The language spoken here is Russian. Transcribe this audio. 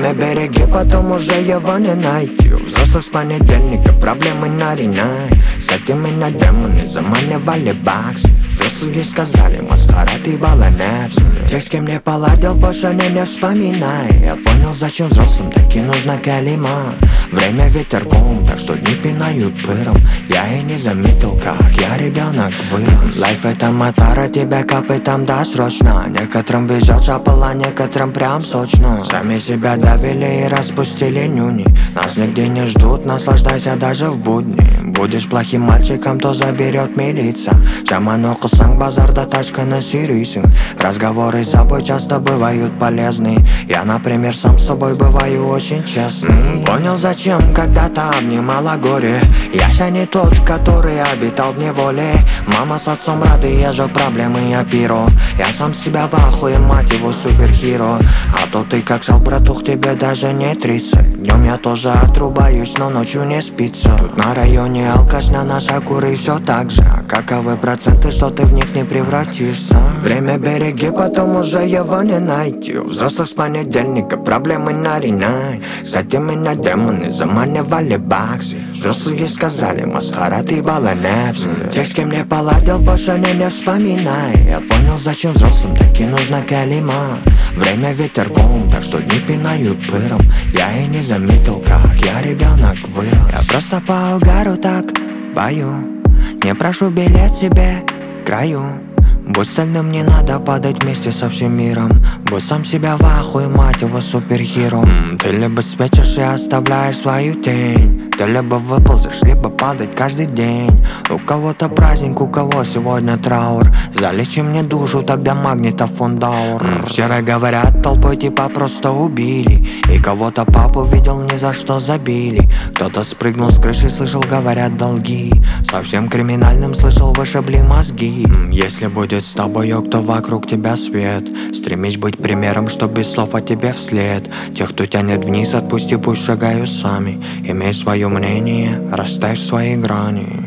Время береги, потом уже его не найти. У взрослых с понедельника проблемы на ринай. С этим меня демоны заманивали баксы. Взрослые сказали, маскарад и баланепс. Тех, с кем не поладил, больше не вспоминай. Я понял, зачем взрослым таки нужна калима. Время ветерком, так что дни пинают пыром. Я и не заметил, как я ребенок вырос. Лайф это мотора, тебя копытом досрочно. Некоторым везет жапал, а некоторым прям сочно. Сами себя давили и распустили нюни. Нас нигде не ждут, наслаждайся даже в будни. Будешь плохим мальчиком, то заберет милиция. Жаман оқысаң базарда тачканы сүйрейсің. Разговоры с собой часто бывают полезны. Я, например, сам с собой бываю очень честный. Понял, зачем когда-то обнимала горе. Я ща не тот, который обитал в неволе. Мама с отцом рады, я же проблемы, я пиро. Я сам себя в ахуе, мать его, суперхиро. А то ты как шал, братух, тебе даже не 30. Днем я тоже отрубаюсь, но ночью не спится. Тут на районе алкаш, на наша куры все так же. А каковы проценты, что ты в них не превратишься? Время береги, потом уже его не найти. У взрослых с понедельника проблемы на ринай. Кстати, меня демоны заманивали баксы. Взрослые сказали, маскарад и баланепс. Тех, с кем не поладил, больше не вспоминай. Я понял, зачем взрослым таки нужна калима. Время ветерком, так что дни пинают пыром. Я и не заметил, как я ребенок вырос. Я просто по угару так бою. Не прошу билет себе краю. Будь стальным, не надо падать вместе со всем миром. Будь сам себя в ахуе, мать его, суперхиро. Ты либо светишь и оставляешь свою тень. Ты либо выползешь, либо падать каждый день. У кого-то праздник, у кого сегодня траур. Залечи мне душу, тогда магнитофон даур. Вчера, говорят, толпой типа просто убили. И кого-то папу видел, ни за что забили. Кто-то спрыгнул с крыши, слышал, говорят, долги. Совсем криминальным, слышал, вышибли мозги. Если будет с тобой, кто вокруг тебя свет. Стремись быть примером, что без слов о тебе вслед. Тех, кто тянет вниз, отпусти, пусть шагают сами. Имей свое мнение, расставь свои грани.